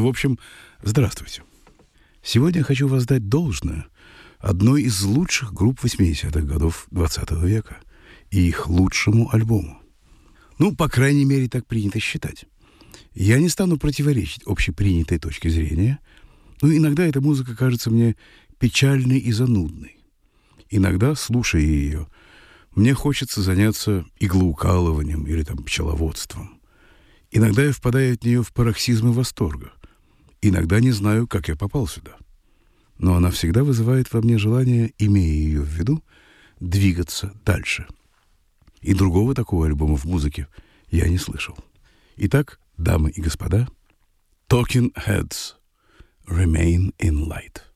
В общем, здравствуйте. Сегодня я хочу воздать должное одной из лучших групп 80-х годов 20 века и их лучшему альбому. Ну, по крайней мере, так принято считать. Я не стану противоречить общепринятой точке зрения, но иногда эта музыка кажется мне печальной и занудной. Иногда, слушая ее, мне хочется заняться иглоукалыванием или пчеловодством. Иногда я впадаю от нее в пароксизмы восторга. Иногда не знаю, как я попал сюда. Но она всегда вызывает во мне желание, имея ее в виду, двигаться дальше. И другого такого альбома в музыке я не слышал. Итак, дамы и господа, Talking Heads, Remain in Light.